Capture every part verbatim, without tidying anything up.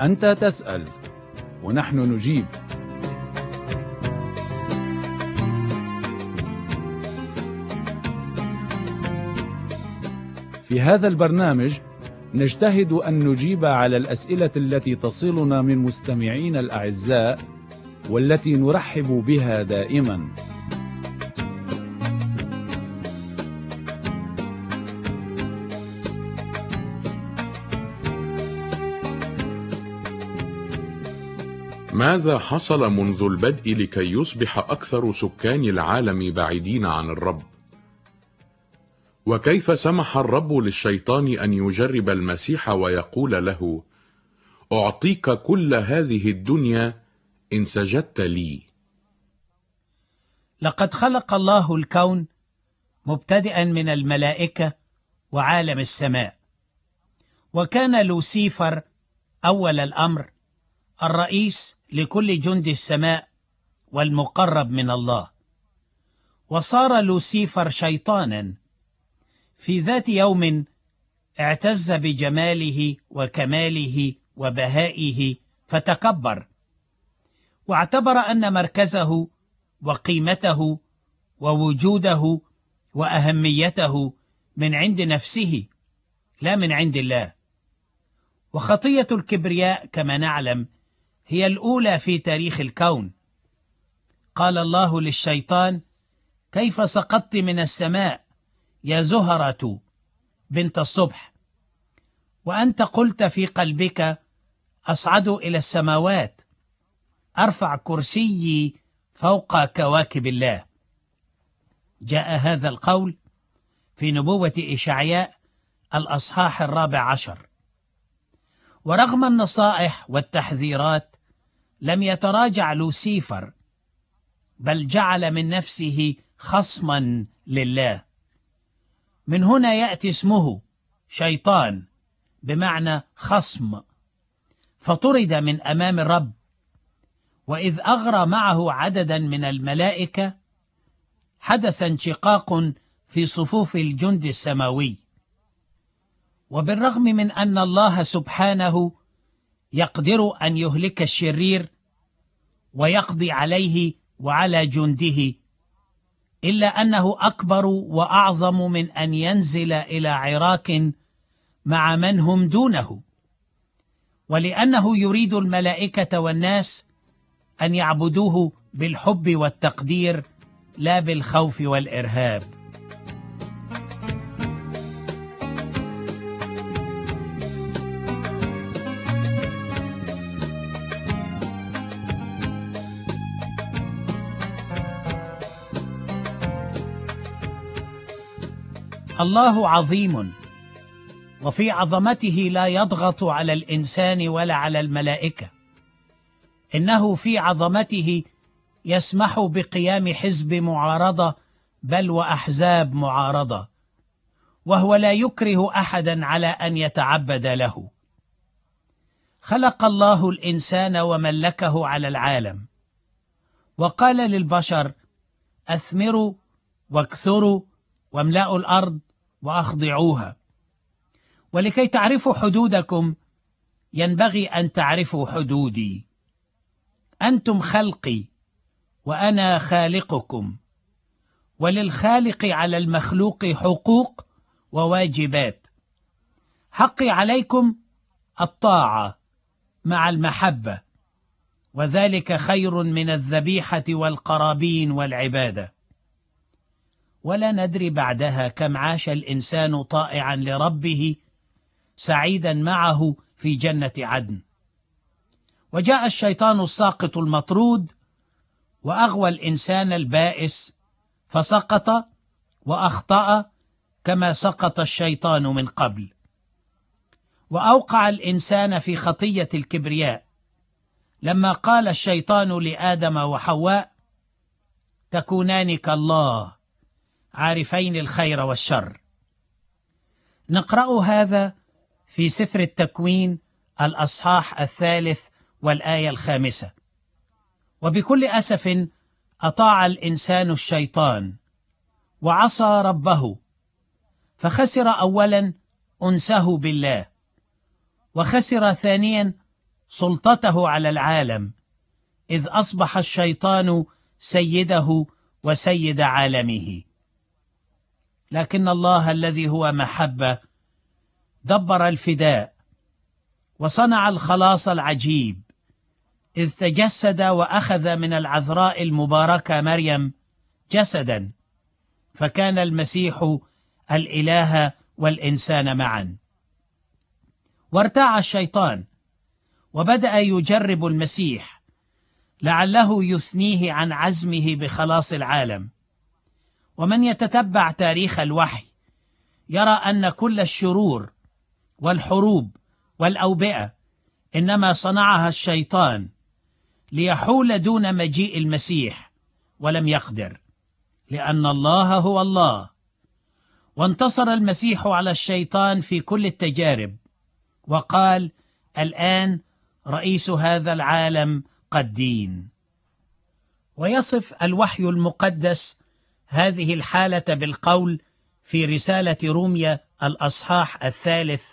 أنت تسأل ونحن نجيب. في هذا البرنامج نجتهد أن نجيب على الأسئلة التي تصلنا من مستمعين الأعزاء والتي نرحب بها دائما. ماذا حصل منذ البدء لكي يصبح أكثر سكان العالم بعيدين عن الرب؟ وكيف سمح الرب للشيطان أن يجرب المسيح ويقول له: أعطيك كل هذه الدنيا إن سجدت لي؟ لقد خلق الله الكون مبتدئا من الملائكة وعالم السماء، وكان لوسيفر أول الأمر الرئيس لكل جند السماء والمقرب من الله. وصار لوسيفر شيطانا في ذات يوم اعتز بجماله وكماله وبهائه فتكبر، واعتبر أن مركزه وقيمته ووجوده وأهميته من عند نفسه لا من عند الله. وخطية الكبرياء كما نعلم هي الأولى في تاريخ الكون. قال الله للشيطان: كيف سقطت من السماء يا زهرة بنت الصبح؟ وأنت قلت في قلبك: أصعد إلى السماوات، أرفع كرسيي فوق كواكب الله. جاء هذا القول في نبوة إشعياء الأصحاح الرابع عشر. ورغم النصائح والتحذيرات لم يتراجع لوسيفر، بل جعل من نفسه خصما لله. من هنا يأتي اسمه شيطان بمعنى خصم، فطرد من أمام الرب. وإذ أغرى معه عددا من الملائكة حدث انشقاق في صفوف الجند السماوي. وبالرغم من أن الله سبحانه يقدر أن يهلك الشرير ويقضي عليه وعلى جنده، إلا أنه أكبر وأعظم من أن ينزل إلى عراك مع من هم دونه، ولأنه يريد الملائكة والناس أن يعبدوه بالحب والتقدير لا بالخوف والإرهاب. الله عظيم، وفي عظمته لا يضغط على الإنسان ولا على الملائكة. إنه في عظمته يسمح بقيام حزب معارضة بل وأحزاب معارضة، وهو لا يكره أحدا على أن يتعبد له. خلق الله الإنسان وملكه على العالم، وقال للبشر: أثمروا واكثروا واملأوا الأرض وأخضعوها. ولكي تعرفوا حدودكم ينبغي أن تعرفوا حدودي. أنتم خلقي وأنا خالقكم، وللخالق على المخلوق حقوق وواجبات. حقي عليكم الطاعة مع المحبة، وذلك خير من الذبيحة والقرابين والعبادة. ولا ندري بعدها كم عاش الإنسان طائعا لربه سعيدا معه في جنة عدن. وجاء الشيطان الساقط المطرود وأغوى الإنسان البائس، فسقط وأخطأ كما سقط الشيطان من قبل، وأوقع الإنسان في خطية الكبرياء لما قال الشيطان لآدم وحواء: تكونان كالله عارفين الخير والشر. نقرأ هذا في سفر التكوين الأصحاح الثالث والآية الخامسة. وبكل أسف أطاع الإنسان الشيطان وعصى ربه، فخسر أولا أنسه بالله، وخسر ثانيا سلطته على العالم، إذ أصبح الشيطان سيده وسيد عالمه. لكن الله الذي هو محبة دبر الفداء وصنع الخلاص العجيب، إذ تجسد وأخذ من العذراء المباركة مريم جسدا، فكان المسيح الإله والإنسان معا. وارتاع الشيطان وبدأ يجرب المسيح لعله يثنيه عن عزمه بخلاص العالم. ومن يتتبع تاريخ الوحي يرى أن كل الشرور والحروب والأوبئة إنما صنعها الشيطان ليحول دون مجيء المسيح، ولم يقدر، لأن الله هو الله. وانتصر المسيح على الشيطان في كل التجارب، وقال: الآن رئيس هذا العالم قد دين. ويصف الوحي المقدس هذه الحالة بالقول في رسالة روميا الأصحاح الثالث: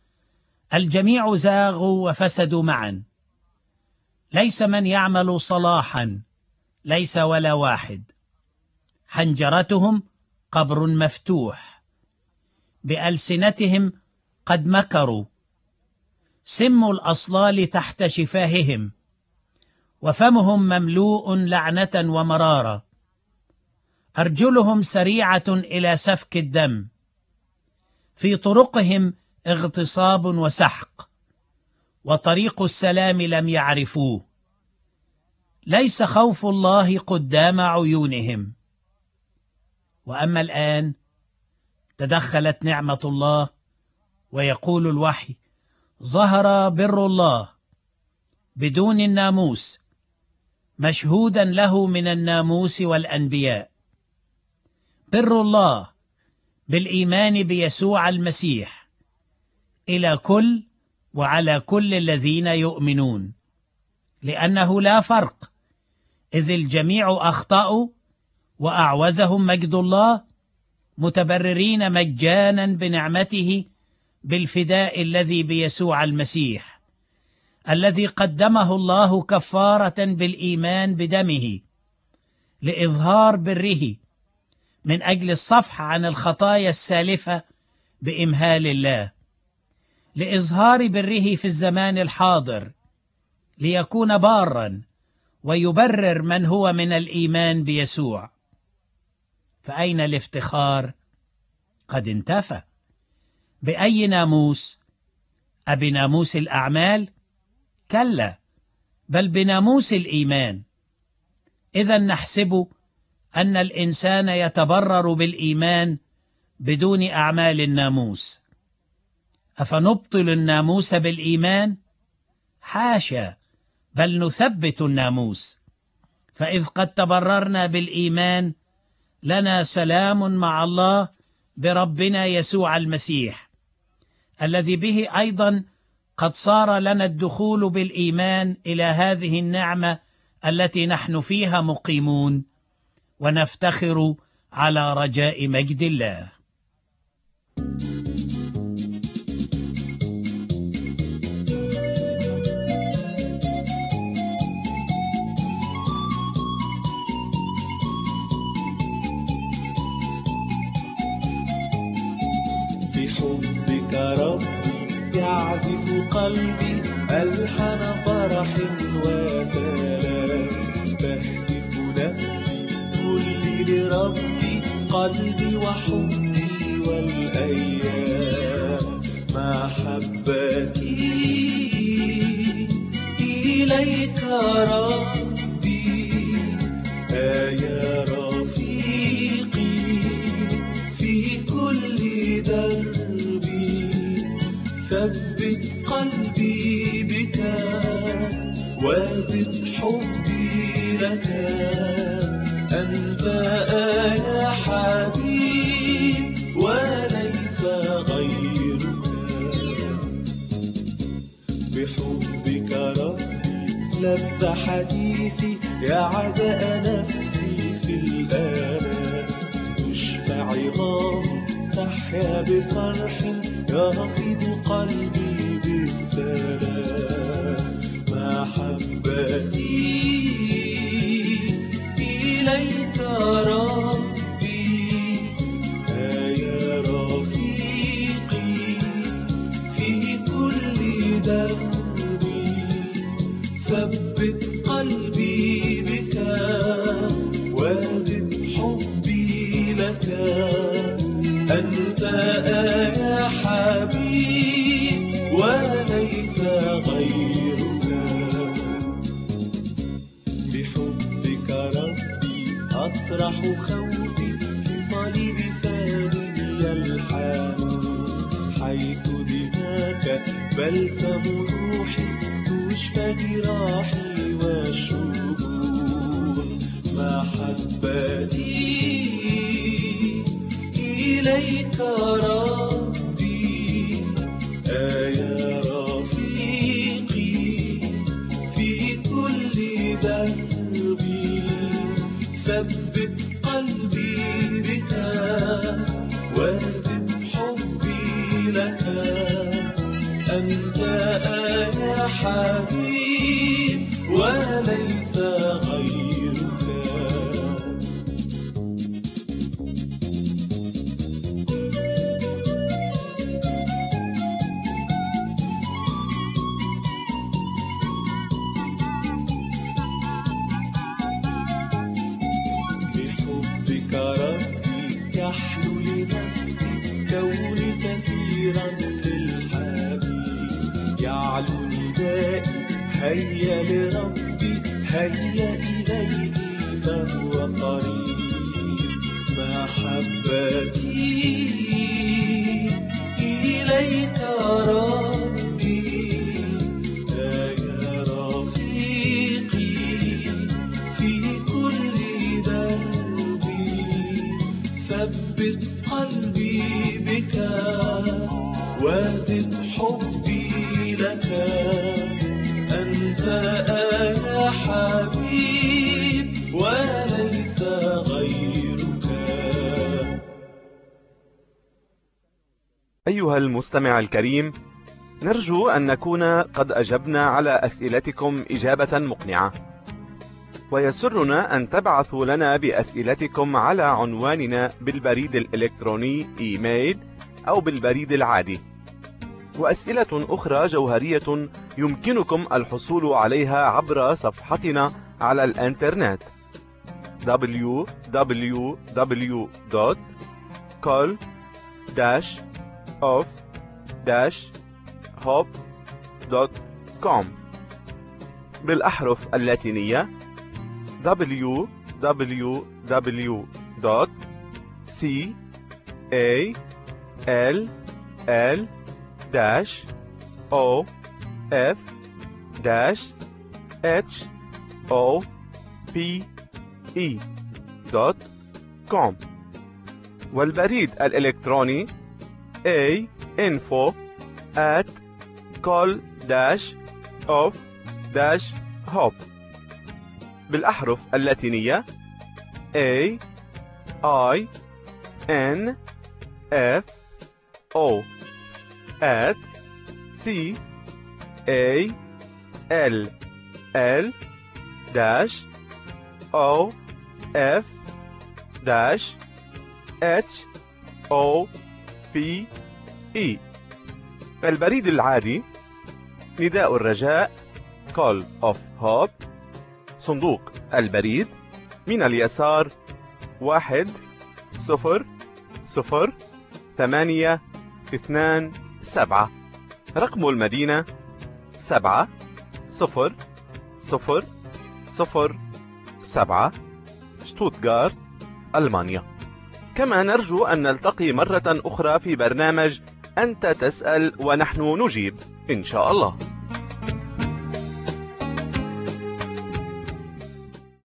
الجميع زاغوا وفسدوا معا، ليس من يعمل صلاحا، ليس ولا واحد، حنجرتهم قبر مفتوح، بألسنتهم قد مكروا، سم الأصلال تحت شفاههم، وفمهم مملوء لعنة ومرارة، أرجلهم سريعة إلى سفك الدم، في طرقهم اغتصاب وسحق، وطريق السلام لم يعرفوه، ليس خوف الله قدام عيونهم. وأما الآن تدخلت نعمة الله، ويقول الوحي: ظهر بر الله بدون الناموس، مشهودا له من الناموس والأنبياء، بر الله بالإيمان بيسوع المسيح إلى كل وعلى كل الذين يؤمنون، لأنه لا فرق، إذ الجميع أخطأوا وأعوزهم مجد الله، متبررين مجانا بنعمته بالفداء الذي بيسوع المسيح، الذي قدمه الله كفارة بالإيمان بدمه، لإظهار بره من أجل الصفح عن الخطايا السالفة بإمهال الله، لإظهار بره في الزمان الحاضر، ليكون بارا ويبرر من هو من الإيمان بيسوع. فأين الافتخار؟ قد انتفى. بأي ناموس؟ أبناموس الأعمال؟ كلا، بل بناموس الإيمان. إذا نحسب أن الإنسان يتبرر بالإيمان بدون أعمال الناموس. أفنبطل الناموس بالإيمان؟ حاشا، بل نثبت الناموس. فإذ قد تبررنا بالإيمان لنا سلام مع الله بربنا يسوع المسيح، الذي به أيضا قد صار لنا الدخول بالإيمان إلى هذه النعمة التي نحن فيها مقيمون، ونفتخر على رجاء مجد الله. بحبك ربي يعزف قلبي ألحن فرح وسلام، تهتف نفسي كلي لربي، قلبي وحبي والأيام. محبتي إليك ربي، يا رفيقي في كل دربي، ثبت قلبي بك وزد حبي لك، أنت يا حبيب وليس غيرك. بحبك ربي لذ حديثي، يعدأ نفسي في الآلام، تشفى عظامي تحيا بفرح، يرفض قلبي بالسلام. ثبت قلبي بك وزد حبي لك. أنت يا حبيب وليس غيرك. بحبك ربي أطرح خوفي في صليب فاني يلحن. حيث دماك بلسم روحي تشفى جراحي والشجون. محبتي إليك ربي يا رفيقي في كل دربي. ثبت قلبي بك وزد حبي لك. أنت يا حبيب وليس غيرك. بحبك ربي يحلو لنفسي كوني سفيرا للحبيب. يعلو ندائي هيا لربي هيا إليه فهو قريب. محبتي إليك ربي يا رفيقي في كل دربي. ثبت قلبي بك وزد حبي لك. أنت يا حبيب وليس غيرك. أيها المستمع الكريم، نرجو أن نكون قد أجبنا على أسئلتكم إجابة مقنعة، ويسرنا أن تبعثوا لنا بأسئلتكم على عنواننا بالبريد الإلكتروني إيميل أو بالبريد العادي. وأسئلة أخرى جوهرية يمكنكم الحصول عليها عبر صفحتنا على الإنترنت دبليو دبليو دبليو دوت كول داش أوف داش هوب دوت كوم بالأحرف اللاتينية دبليو دبليو دبليو دوت سي إيه إل إل داش او اف داش اتش او بي اي دوت كوم. والبريد الإلكتروني a info at call dash of dash hop بالأحرف اللاتينية A I N F O at C A L L dash O F dash H O P E. البريد العادي نداء الرجاء Call of Hope، صندوق البريد من اليسار واحد صفر صفر ثمانية اثنان سبعة، رقم المدينة سبعة صفر صفر صفر سبعة، شتوتغارت، ألمانيا. كما نرجو أن نلتقي مرة أخرى في برنامج أنت تسأل ونحن نجيب إن شاء الله.